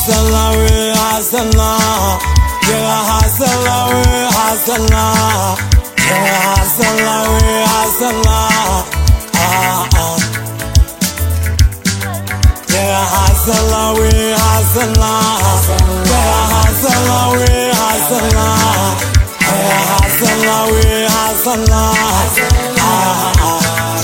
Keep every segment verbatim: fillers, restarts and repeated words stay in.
hasala we hasala, yeah hasala we hasala, yeah hasala we hasala, ah ah, yeah hasala we hasala, yeah hasala we hasala, yeah hasala we hasala, ah ah.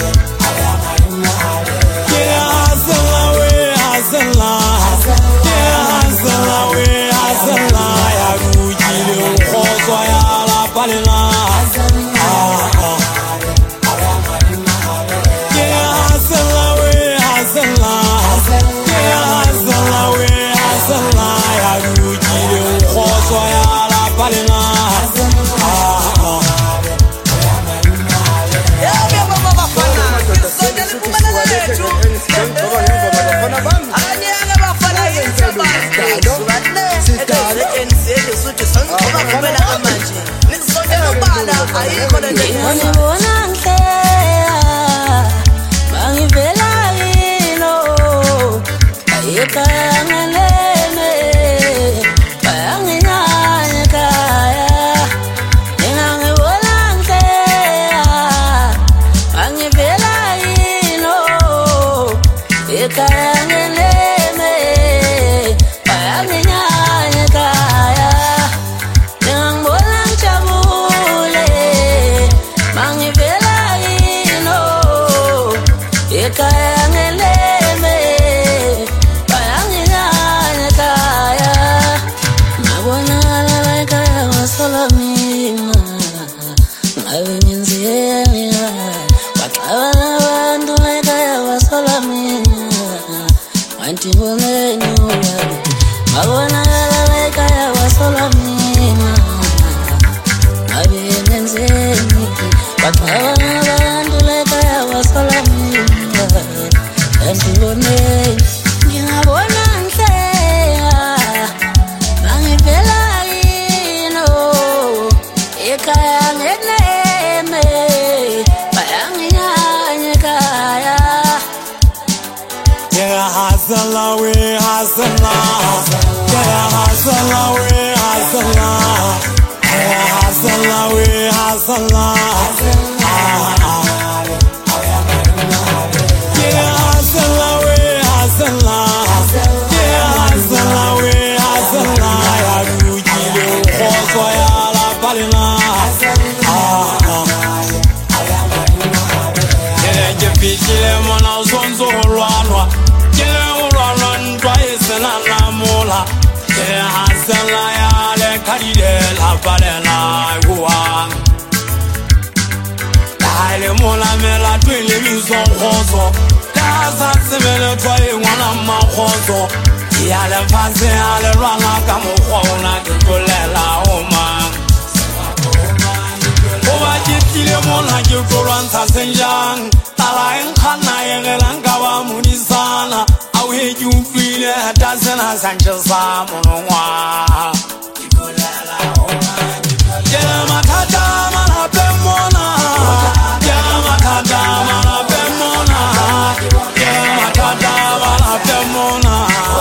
Hasala we hasala, yeah hasala we hasala, yeah hasala we hasala, ah ah, yeah hasala we hasala, yeah hasala we hasala, ya rujile khoso ya la palina, ah ah, yeah jefile mona zonzo lwanwa. Yeah, hasala ya le kadile la balela guang. Dale mola mela twile mizon khoso. Daza semele twaye wana ma khoso. Ya le fase ya le rana kamo khona kulela oma. Oba jitile mola jikoran sa senjang. Tala en khana yengelanga wa munisana. Awe jufile dasena sanchesa monwa. Yeah, matata mana bemona. Yeah, matata mana bemona. Yeah, matata mana bemona.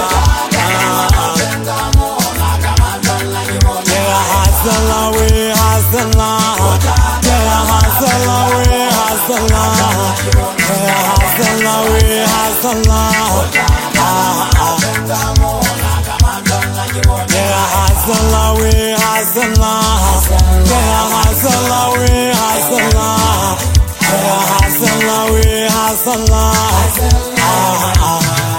Yeah, hasala we hasala. Yeah, hasala we hasala. Yeah, hasala we hasala. Yeah, hasala we hasala. Yeah, hasala we hasala. Yeah, hasala we hasala. Ah ah.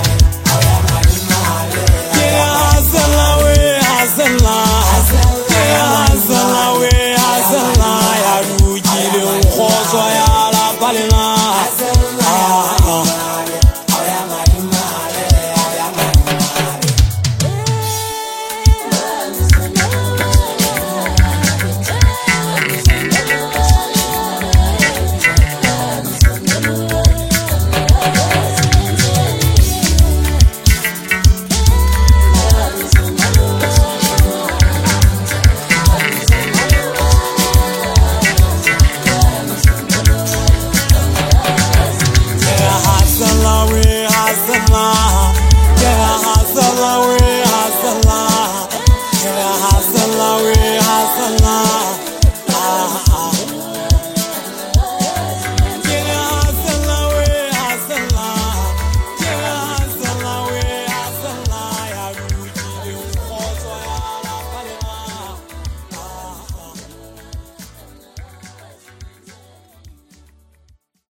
Yeah, hasala we hasala. Yeah, hasala we hasala. Ya rujile khoso ya la palina. Ah ah. Hasala we hasala.